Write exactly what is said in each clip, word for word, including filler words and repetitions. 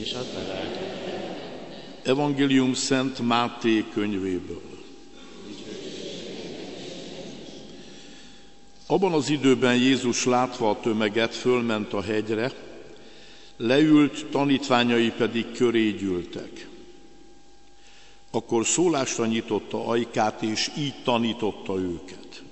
és a talált. Evangélium Szent Máté könyvéből. Abban az időben Jézus látva a tömeget, fölment a hegyre, leült, tanítványai pedig köré gyűltek. Akkor szólásra nyitotta ajkát, és így tanította őket.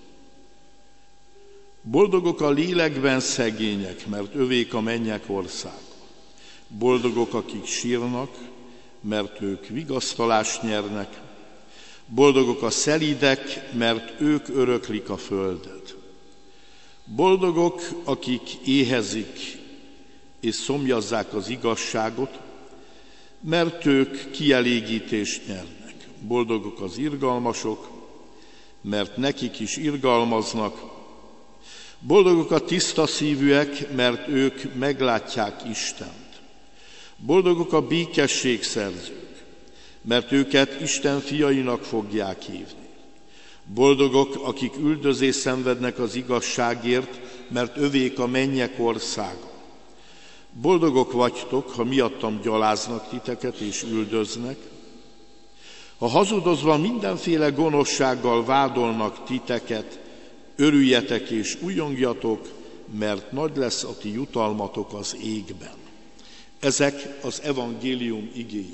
Boldogok a lélekben szegények, mert övék a mennyek országa. Boldogok, akik sírnak, mert ők vigasztalást nyernek. Boldogok a szelídek, mert ők öröklik a földet. Boldogok, akik éhezik és szomjazzák az igazságot, mert ők kielégítést nyernek. Boldogok az irgalmasok, mert nekik is irgalmaznak. Boldogok a tiszta szívűek, mert ők meglátják Istent. Boldogok a békességszerzők, mert őket Isten fiainak fogják hívni. Boldogok, akik üldözést szenvednek az igazságért, mert övék a mennyek országa. Boldogok vagytok, ha miattam gyaláznak titeket és üldöznek, ha hazudozva mindenféle gonoszsággal vádolnak titeket, örüljetek és ujjongjatok, mert nagy lesz a ti jutalmatok az égben. Ezek az evangélium igéi.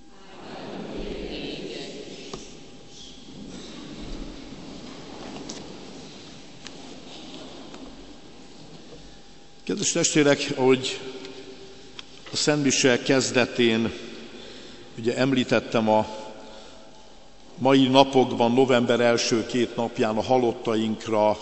Kedves testvérek, ahogy a szentmise kezdetén ugye említettem, a mai napokban, november első két napján a halottainkra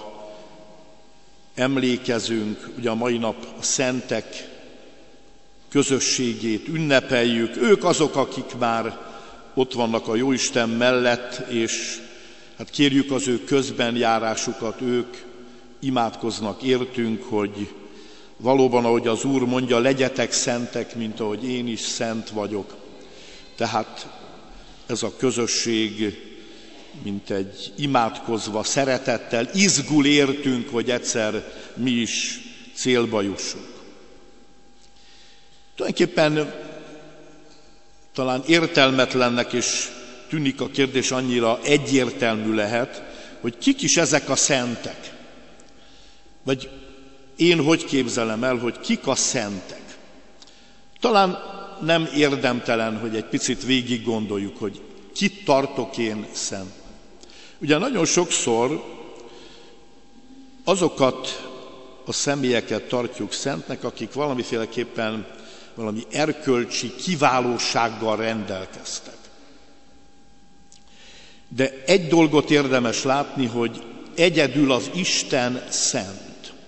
emlékezünk, ugye a mai nap a szentek közösségét ünnepeljük. Ők azok, akik már ott vannak a Jóisten mellett, és hát kérjük az ő közbenjárásukat, ők imádkoznak értünk, hogy valóban, ahogy az Úr mondja, legyetek szentek, mint ahogy én is szent vagyok. Tehát ez a közösség, mint egy imádkozva, szeretettel izgul értünk, hogy egyszer mi is célba jussunk. Tulajdonképpen talán értelmetlennek is tűnik a kérdés, annyira egyértelmű lehet, hogy kik is ezek a szentek. Vagy én hogy képzelem el, hogy kik a szentek? Talán nem érdemtelen, hogy egy picit végig gondoljuk, hogy kit tartok én szent. Ugye nagyon sokszor azokat a személyeket tartjuk szentnek, akik valamiféleképpen valami erkölcsi kiválósággal rendelkeztek. De egy dolgot érdemes látni, hogy egyedül az Isten szent.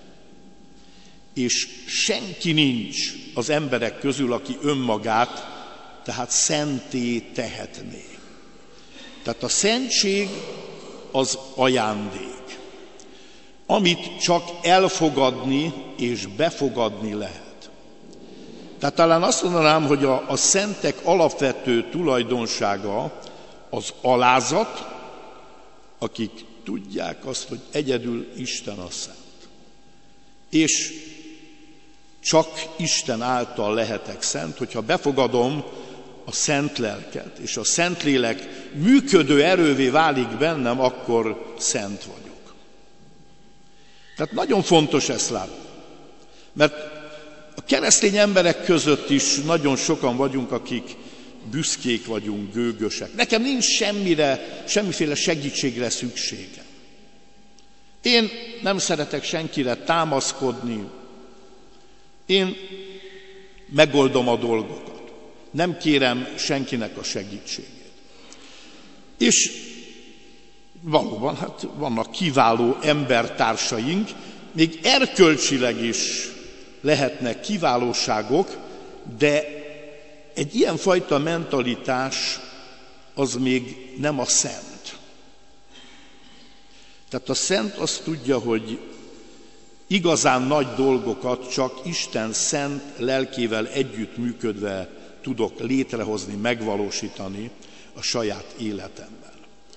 És senki nincs az emberek közül, aki önmagát, tehát szentté tehetné. Tehát a szentség az ajándék, amit csak elfogadni és befogadni lehet. Tehát talán azt mondanám, hogy a, a szentek alapvető tulajdonsága az alázat, akik tudják azt, hogy egyedül Isten a szent. És csak Isten által lehetek szent, hogyha befogadom a szent lelket, és a Szentlélek működő erővé válik bennem, akkor szent vagyok. Tehát nagyon fontos ezt látni, mert a keresztény emberek között is nagyon sokan vagyunk, akik büszkék vagyunk, gőgösek. Nekem nincs semmire, semmiféle segítségre szükségem. Én nem szeretek senkire támaszkodni, én megoldom a dolgokat, nem kérem senkinek a segítségét. És valóban, hát vannak kiváló embertársaink, még erkölcsileg is lehetnek kiválóságok, de egy ilyenfajta mentalitás az még nem a szent. Tehát a szent azt tudja, hogy igazán nagy dolgokat csak Isten szent lelkével együttműködve tudok létrehozni, megvalósítani a saját életemben.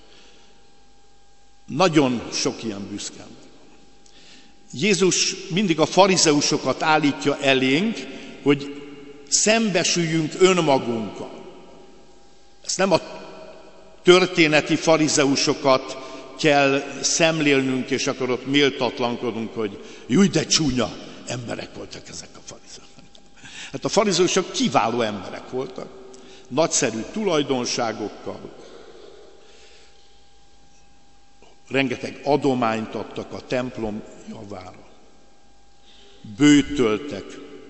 Nagyon sok ilyen büszke. Jézus mindig a farizeusokat állítja elénk, hogy szembesüljünk önmagunkkal. Ezt nem a történeti farizeusokat kell szemlélnünk, és akkor ott méltatlankodunk, hogy júj, de csúnya emberek voltak ezek a farizeusok. Hát a farizeusok kiváló emberek voltak, nagyszerű tulajdonságokkal, rengeteg adományt adtak a templom javára, bőtöltek,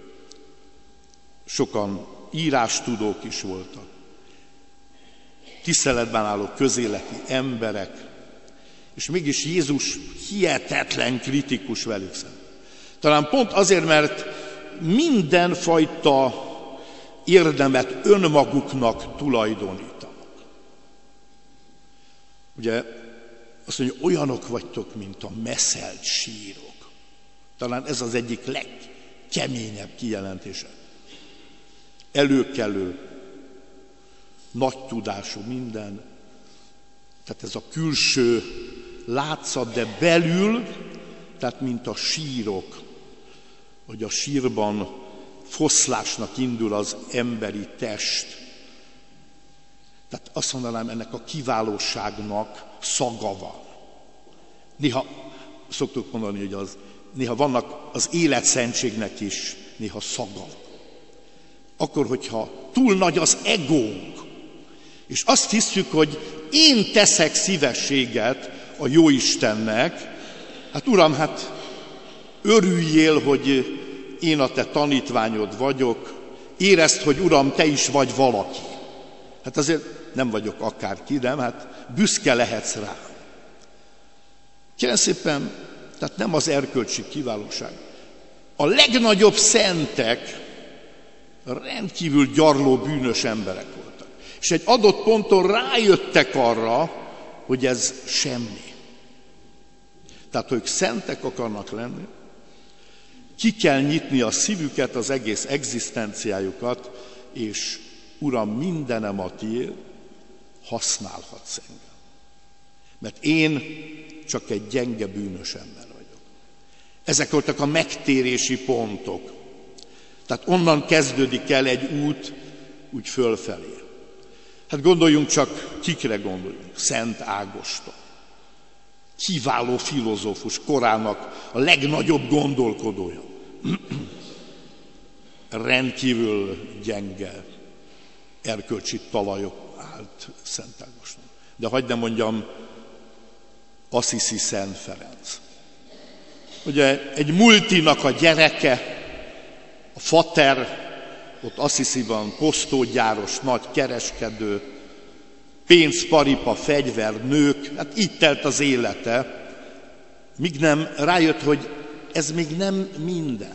sokan írástudók is voltak, tiszteletben álló közéleti emberek, és mégis Jézus hihetetlen kritikus velük szemben. Talán pont azért, mert mindenfajta érdemet önmaguknak tulajdonítanak. Ugye azt mondja, olyanok vagytok, mint a meszelt sírok. Talán ez az egyik legkeményebb kijelentése. Előkelő, nagy tudású minden, tehát ez a külső látszat, de belül, tehát mint a sírok, hogy a sírban foszlásnak indul az emberi test. Tehát azt mondanám, ennek a kiválóságnak szaga van. Néha szoktuk mondani, hogy az, néha vannak az életszentségnek is néha szaga. Akkor, hogyha túl nagy az egónk, és azt hiszük, hogy én teszek szívességet a Jóistennek, hát Uram, hát örüljél, hogy én a te tanítványod vagyok, érezd, hogy Uram, te is vagy valaki. Hát azért nem vagyok akárki, nem? Hát büszke lehetsz rá. Kérem szépen, tehát nem az erkölcsi kiválóság. A legnagyobb szentek rendkívül gyarló, bűnös emberek voltak. És egy adott ponton rájöttek arra, hogy ez semmi. Tehát, hogy szentek akarnak lenni, ki kell nyitni a szívüket, az egész egzisztenciájukat, és Uram, mindenem a tiéd, használhatsz engem. Mert én csak egy gyenge, bűnös ember vagyok. Ezek voltak a megtérési pontok. Tehát onnan kezdődik el egy út úgy fölfelé. Hát gondoljunk csak, kikre gondoljunk? Szent Ágoston. Kiváló filozófus, korának a legnagyobb gondolkodója. Rendkívül gyenge erkölcsi talajok állt Szent Ágoston. De hagyd ne mondjam, Assisi Szent Ferenc. Ugye egy multinak a gyereke, a fater, ott Assisiban posztógyáros, nagy kereskedő, pénz, paripa, fegyver, nők, hát így telt az élete, míg nem rájött, hogy ez még nem minden.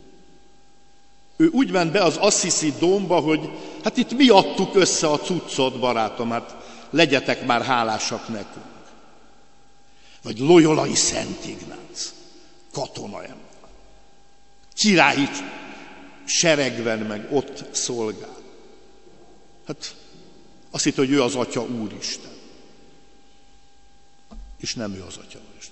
Ő úgy ment be az Assisi dómba, hogy hát itt mi adtuk össze a cuccot, barátom, hát legyetek már hálásak nekünk. Vagy Loyolai Szent Ignác, katonaember. Királyi seregben meg ott szolgál. Hát azt hitt, hogy ő az Atya Úristen. És nem ő az Atya Úristen.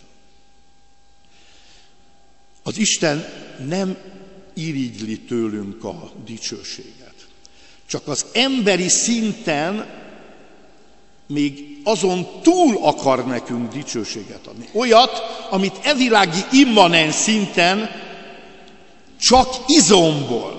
Az Isten nem irigyli tőlünk a dicsőséget. Csak az emberi szinten még azon túl akar nekünk dicsőséget adni. Olyat, amit evilági immanens szinten csak izomból,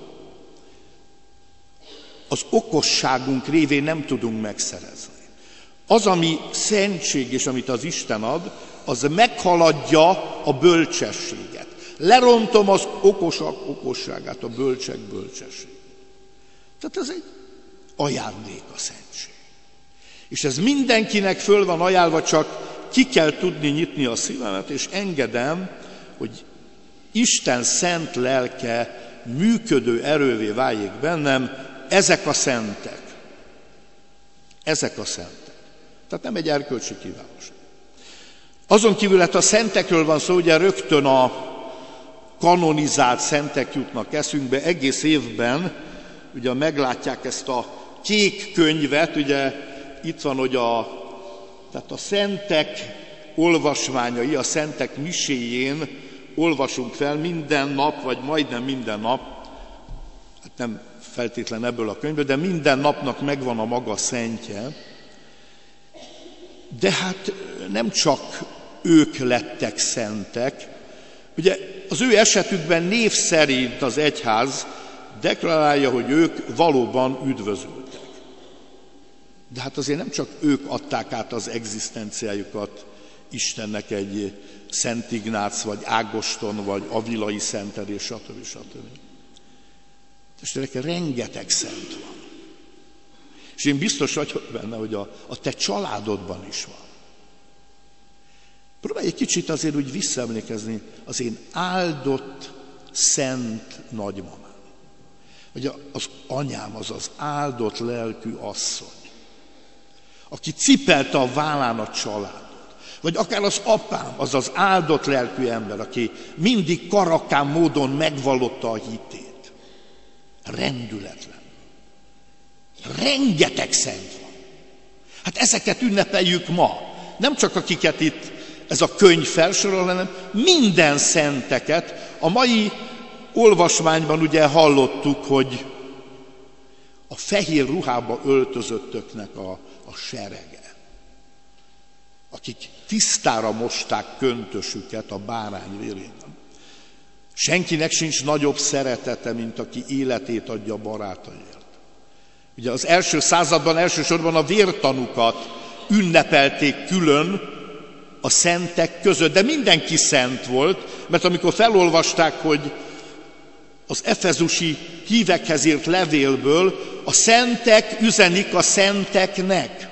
az okosságunk révén nem tudunk megszerezni. Az, ami szentség, és amit az Isten ad, az meghaladja a bölcsességet. Lerontom az okosak okosságát, a bölcsek bölcsességét. Tehát ez egy ajándék a szentség. És ez mindenkinek föl van ajánlva, csak ki kell tudni nyitni a szívemet, és engedem, hogy Isten szent lelke működő erővé váljék bennem, ezek a szentek. Ezek a szentek. Tehát nem egy erkölcsi kiválóság. Azon kívül, hát a szentekről van szó, ugye rögtön a kanonizált szentek jutnak eszünkbe, egész évben, ugye meglátják ezt a kék könyvet, ugye itt van, hogy a, tehát a szentek olvasmányai, a szentek miséjén olvasunk fel minden nap, vagy majdnem minden nap, hát nem feltétlen ebből a könyvből, de minden napnak megvan a maga szentje. De hát nem csak ők lettek szentek. Ugye az ő esetükben név szerint az egyház deklarálja, hogy ők valóban üdvözültek. De hát azért nem csak ők adták át az egzisztenciájukat Istennek, egy Szent Ignác, vagy Ágoston, vagy Avilai szentelés, stb. stb. Testvérek, rengeteg szent van. És én biztos vagyok benne, hogy a, a te családodban is van. Próbálj egy kicsit azért úgy visszaemlékezni az én áldott, szent nagymamám. Vagy az anyám, az az áldott lelkű asszony, aki cipelte a vállán a családot. Vagy akár az apám, az az áldott lelkű ember, aki mindig karakán módon megvallotta a hitét. Rendületlen. Rengeteg szent van. Hát ezeket ünnepeljük ma. Nem csak akiket itt ez a könyv felsorol, hanem minden szenteket. A mai olvasmányban ugye hallottuk, hogy a fehér ruhába öltözöttöknek a, a serege, akik tisztára mosták köntösüket a bárány vérén. Senkinek sincs nagyobb szeretete, mint aki életét adja barátaiért. Ugye az első században elsősorban a vértanukat ünnepelték külön a szentek között, de mindenki szent volt, mert amikor felolvasták, hogy az efezusi hívekhez írt levélből a szentek üzenik a szenteknek.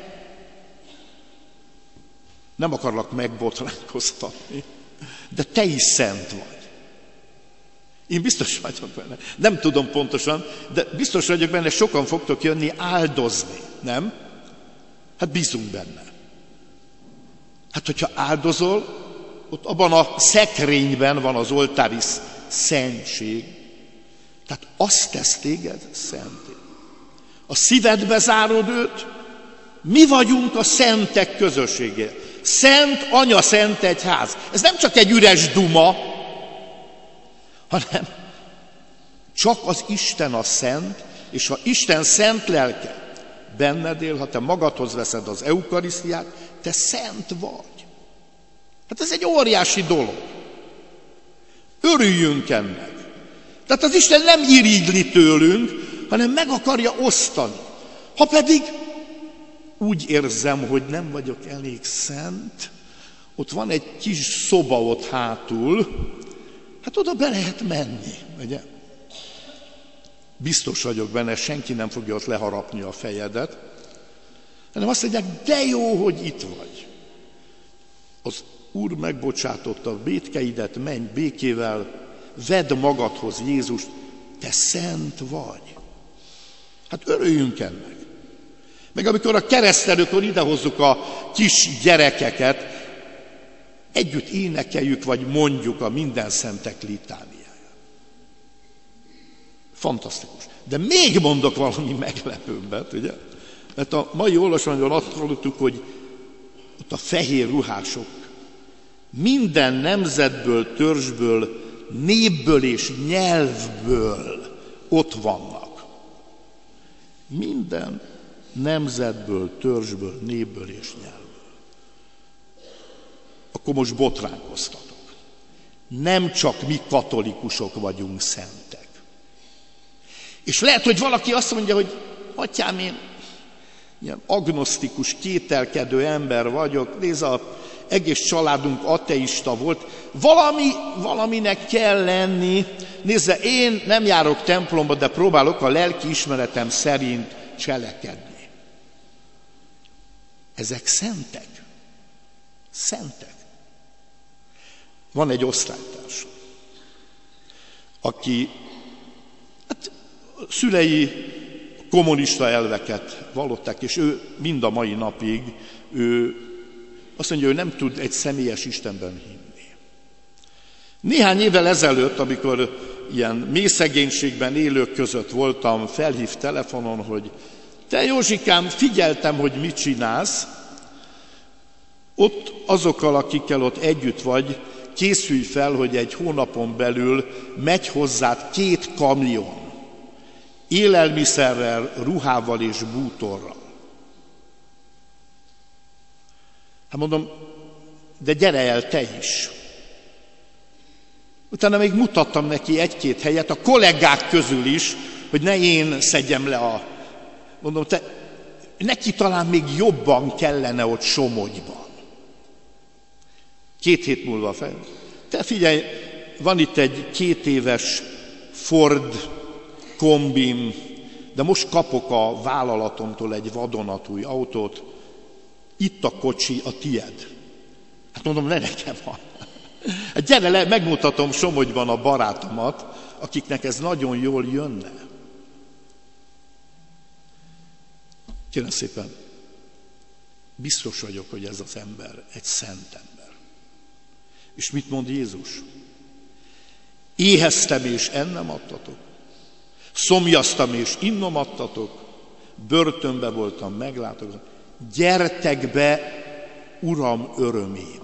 Nem akarlak megbotránkoztatni, de te is szent vagy. Én biztos vagyok benne. Nem tudom pontosan, de biztos vagyok benne, sokan fogtok jönni áldozni, nem? Hát bízunk benne. Hát, hogyha áldozol, ott abban a szekrényben van az oltári szentség. Tehát azt tesz téged szenté. A szívedbe zárod őt, mi vagyunk a szentek közössége. Szent Anya, Szent Egyház. Ez nem csak egy üres duma, hanem csak az Isten a szent, és ha Isten szent lelke benned él, ha te magadhoz veszed az eukarisztiát, te szent vagy. Hát ez egy óriási dolog. Örüljünk ennek. Tehát az Isten nem irigyli tőlünk, hanem meg akarja osztani. Ha pedig úgy érzem, hogy nem vagyok elég szent, ott van egy kis szoba ott hátul, hát oda be lehet menni, ugye? Biztos vagyok benne, senki nem fogja ott leharapni a fejedet, hanem azt mondják, de jó, hogy itt vagy. Az Úr megbocsátotta a vétkeidet, menj békével, vedd magadhoz Jézust, te szent vagy. Hát örüljünk ennek. Meg amikor a keresztelőkor idehozzuk a kis gyerekeket, együtt énekeljük, vagy mondjuk a minden szentek litániáját. Fantasztikus. De még mondok valami meglepőbbet, ugye? Mert a mai olvasmányban azt hallottuk, hogy ott a fehér ruhások minden nemzetből, törzsből, népből és nyelvből ott vannak. Minden nemzetből, törzsből, népből és nyelvből. Akkor most botránkoztatok. Nem csak mi katolikusok vagyunk szentek. És lehet, hogy valaki azt mondja, hogy atyám, én ilyen agnosztikus, kételkedő ember vagyok, nézd, az egész családunk ateista volt, valami, valaminek kell lenni. Nézze, én nem járok templomba, de próbálok a lelki ismeretem szerint cselekedni. Ezek szentek. Szentek. Van egy osztálytársam, aki hát, szülei kommunista elveket vallották, és ő mind a mai napig, ő azt mondja, hogy nem tud egy személyes Istenben hinni. Néhány évvel ezelőtt, amikor ilyen mély szegénységben élők között voltam, felhív telefonon, hogy te Józsikám, figyeltem, hogy mit csinálsz, ott azokkal, akikkel ott együtt vagy, készülj fel, hogy egy hónapon belül megy hozzád két kamion. élelmiszerrel, ruhával és bútorral. Hát mondom, de gyere el te is. Utána még mutattam neki egy-két helyet, a kollégák közül is, hogy ne én szedjem le a... Mondom, te, neki talán még jobban kellene ott Somogyban. Két hét múlva fel. Te figyelj, van itt egy két éves Ford kombim, de most kapok a vállalatomtól egy vadonatúj autót, itt a kocsi, a tied. Hát mondom, ne nekem van. Hát gyere le, megmutatom Somogyban a barátomat, akiknek ez nagyon jól jönne. Kérem szépen, biztos vagyok, hogy ez az ember egy szent ember. És mit mond Jézus? Éheztem és ennem adtatok, szomjaztam és innom adtatok, börtönbe voltam, meglátogattam. Gyertek be, Uram örömébe.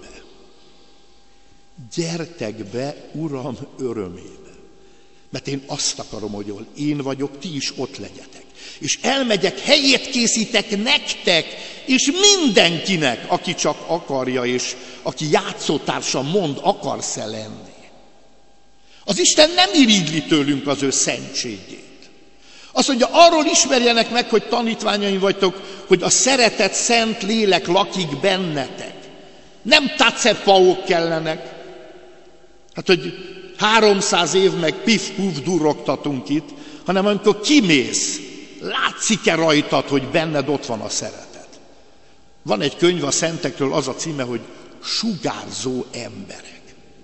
Gyertek be, Uram örömébe. Mert én azt akarom, hogy ahol én vagyok, ti is ott legyetek. És elmegyek, helyét készítek nektek, és mindenkinek, aki csak akarja, és aki játszótársa mond, akarsz-e lenni. Az Isten nem irigyli tőlünk az ő szentségét. Azt mondja, arról ismerjenek meg, hogy tanítványaim vagytok, hogy a szeretett szent lélek lakik bennetek. Nem tacepaók kellenek. Hát, hogy háromszáz év meg pif-puf durogtatunk itt, hanem amikor kimész, látszik-e rajtad, hogy benned ott van a szeretet. Van egy könyv a szentekről, az a címe, hogy Sugárzó emberek.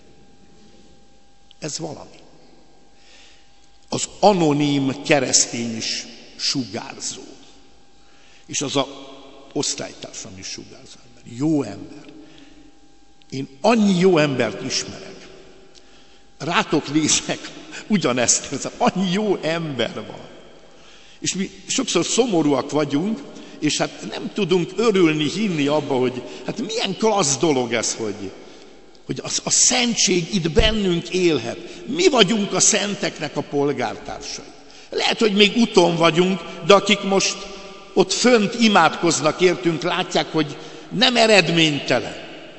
Ez valami. Az anonim keresztény is sugárzó. És az a osztálytársam is sugárzó ember. Jó ember. Én annyi jó embert ismerek. Rátok nézek, ugyanezt érzem. Annyi jó ember van. És mi sokszor szomorúak vagyunk, és hát nem tudunk örülni, hinni abba, hogy hát milyen klassz dolog ez, hogy, hogy a, a szentség itt bennünk élhet. Mi vagyunk a szenteknek a polgártársai. Lehet, hogy még úton vagyunk, de akik most ott fönt imádkoznak értünk, látják, hogy nem eredménytelen.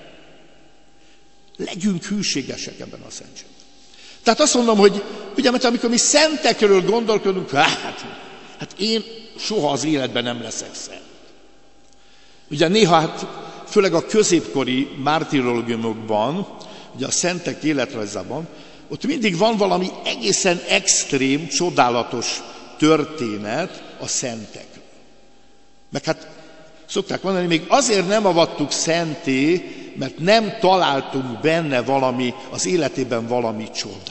Legyünk hűségesek ebben a szentségben. Tehát azt mondom, hogy ugye, mert amikor mi szentekről gondolkodunk, hát, hát én soha az életben nem leszek szent. Ugye néha, hát főleg a középkori mártirológiumokban, ugye a szentek életrajzában, ott mindig van valami egészen extrém, csodálatos történet a szentekről. Meg hát szokták mondani, még azért nem avattuk szenté, mert nem találtunk benne valami, az életében valami csodát.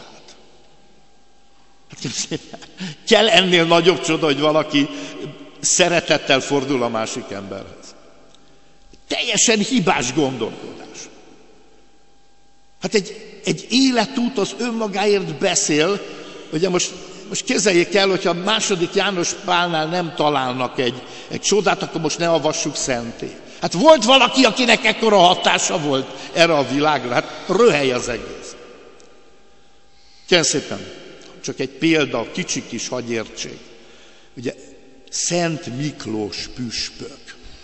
Hát kell ennél nagyobb csoda, hogy valaki szeretettel fordul a másik emberhez. Teljesen hibás gondolkodás. Hát egy, egy életút az önmagáért beszél, ugye most, most kezeljék el, hogyha második János Pálnál nem találnak egy, egy csodát, akkor most ne avassuk szenté. Hát volt valaki, akinek ekkora hatása volt erre a világra, hát röhely az egész. Kérem szépen, csak egy példa, kicsi kis hagy értsék. Ugye Szent Miklós püspök.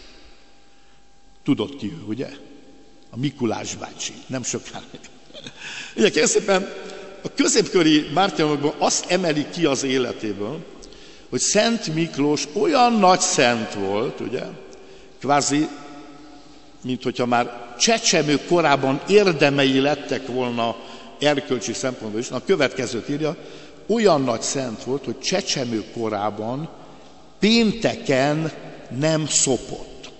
Tudod ki ő, ugye? A Mikulás bácsi, nem sokára. Ugye kérem szépen, a középkori mártíromokban azt emelik ki az életéből, hogy Szent Miklós olyan nagy szent volt, ugye, kvázi, mint hogyha már csecsemő korában érdemei lettek volna erkölcsi szempontból is. Na, a következőt írja, olyan nagy szent volt, hogy csecsemő korában pénteken nem szopott.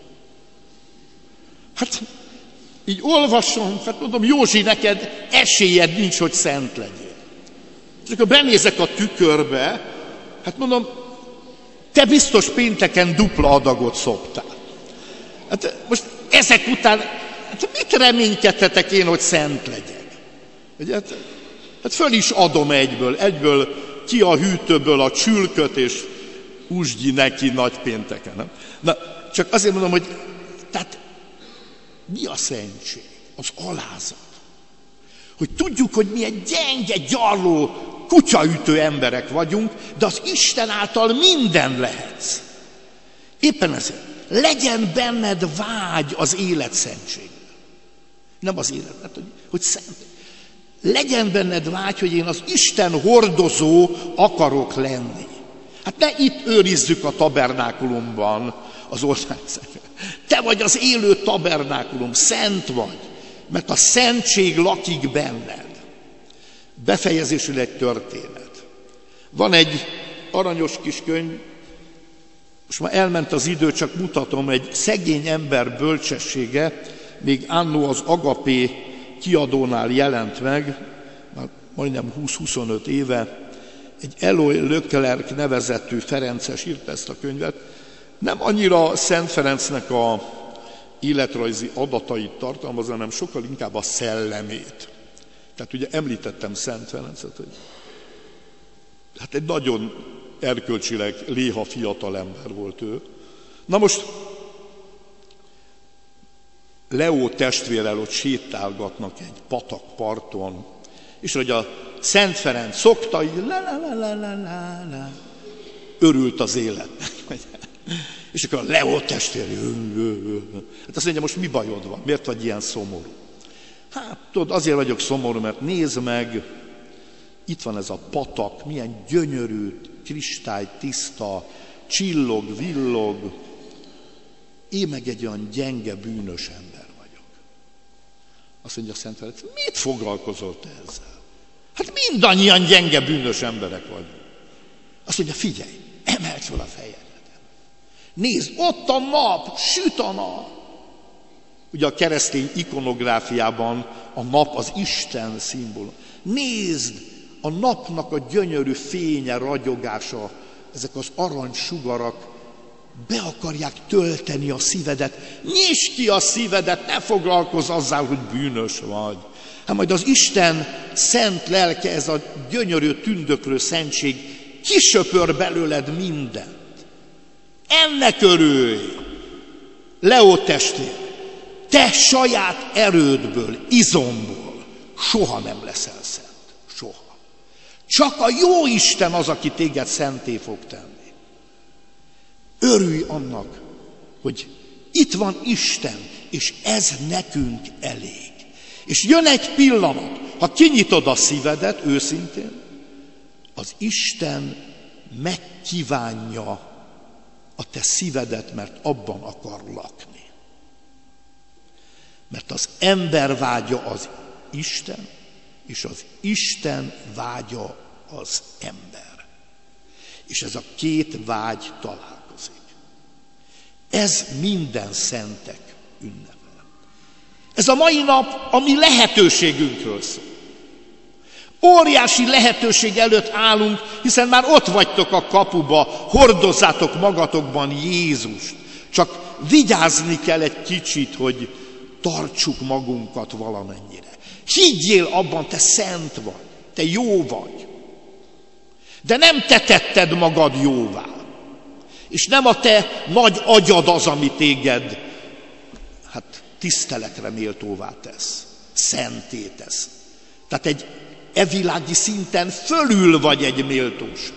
Hát így olvasom, hát mondom, Józsi, neked esélyed nincs, hogy szent legyél. És akkor benézek a tükörbe, hát mondom, te biztos pénteken dupla adagot szoptál. Hát most ezek után, hát mit reménykedhetek én, hogy szent legyek? Ugye, hát, hát föl is adom egyből, egyből ki a hűtőből a csülköt, és húsgyi neki nagy pénteken. Nem? Na, csak azért mondom, hogy tehát mi a szentség? Az alázat. Hogy tudjuk, hogy milyen gyenge, gyarló, kutyaütő emberek vagyunk, de az Isten által minden lehetsz. Éppen ezért legyen benned vágy az élet szentségre. Nem az élet, hát, hogy, hogy szent. Legyen benned vágy, hogy én az Isten hordozó akarok lenni. Hát ne itt őrizzük a tabernákulumban az országszent. Te vagy az élő tabernákulum, szent vagy, mert a szentség lakik benned. Befejezésül egy történet. Van egy aranyos kis könyv, most már elment az idő, csak mutatom, egy szegény ember bölcsessége, még annó az Agapé kiadónál jelent meg, már majdnem húsz-huszonöt éve, egy Eloy Leclerc nevezetű ferences írta ezt a könyvet. Nem annyira Szent Ferencnek a életrajzi adatait tartalmaz, hanem sokkal inkább a szellemét. Tehát ugye említettem Szent Ferencet, hogy hát egy nagyon erkölcsileg léha fiatal ember volt ő. Na most Leó testvérrel ott sétálgatnak egy patakparton, és hogy a Szent Ferenc szokta, így la la la la la la la, örült az életnek. És akkor a Leó testvér, hát azt mondja, most mi bajod van? Miért vagy ilyen szomorú? Hát tudod, azért vagyok szomorú, mert nézd meg, itt van ez a patak, milyen gyönyörű, kristálytiszta, csillog, villog. Én meg egy olyan gyenge, bűnös ember vagyok. Azt mondja a Szent Ferenc, mit foglalkozol te ezzel? Hát mindannyian gyenge, bűnös emberek vagyunk. Azt mondja, figyelj, emeld fel a fejedet. Nézd, ott a nap, süt a nap. Ugye a keresztény ikonográfiában a nap az Isten szimbólum. Nézd, a napnak a gyönyörű fénye, ragyogása, ezek az aranysugarak be akarják tölteni a szívedet. Nyisd ki a szívedet, ne foglalkozz azzal, hogy bűnös vagy. Hát majd az Isten szent lelke, ez a gyönyörű, tündöklő szentség kisöpör belőled mindent. Ennek örülj, Leó testvér, te saját erődből, izomból soha nem leszel szent. Soha. Csak a jó Isten az, aki téged szenté fog tenni. Örülj annak, hogy itt van Isten, és ez nekünk elég. És jön egy pillanat, ha kinyitod a szívedet őszintén, az Isten megkívánja a te szívedet, mert abban akar lakni. Mert az ember vágya az Isten, és az Isten vágya az ember. És ez a két vágy találkozik. Ez minden szentek ünnepe. Ez a mai nap a mi lehetőségünkről szól. Óriási lehetőség előtt állunk, hiszen már ott vagytok a kapuba, hordozzátok magatokban Jézust. Csak vigyázni kell egy kicsit, hogy tartsuk magunkat valamennyire. Higgyél abban, te szent vagy, te jó vagy. De nem te tetted magad jóvá. És nem a te nagy agyad az, ami téged hát tiszteletre méltóvá tesz, szenté tesz. Tehát egy evilági szinten fölül vagy egy méltóság.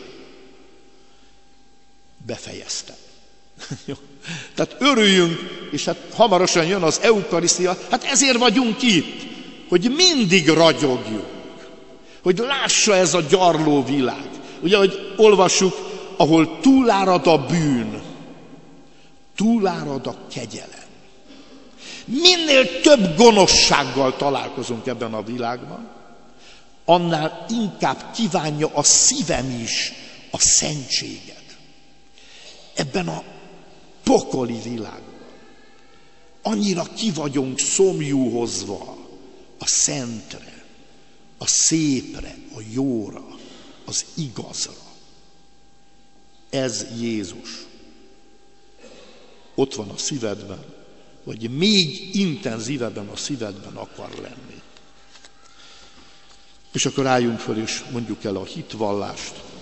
Befejeztem. Tehát örüljünk, és hát hamarosan jön az eukarisztia, hát ezért vagyunk itt, hogy mindig ragyogjuk, hogy lássa ez a gyarló világ. Ugye, hogy olvassuk, ahol túlárad a bűn, túlárad a kegyelem. Minél több gonoszsággal találkozunk ebben a világban, annál inkább kívánja a szívem is a szentséget. Ebben a pokoli világban annyira ki vagyunk szomjúhozva a szentre, a szépre, a jóra, az igazra. Ez Jézus. Ott van a szívedben, vagy még intenzívebben a szívedben akar lenni. És akkor álljunk föl, és mondjuk el a hitvallást.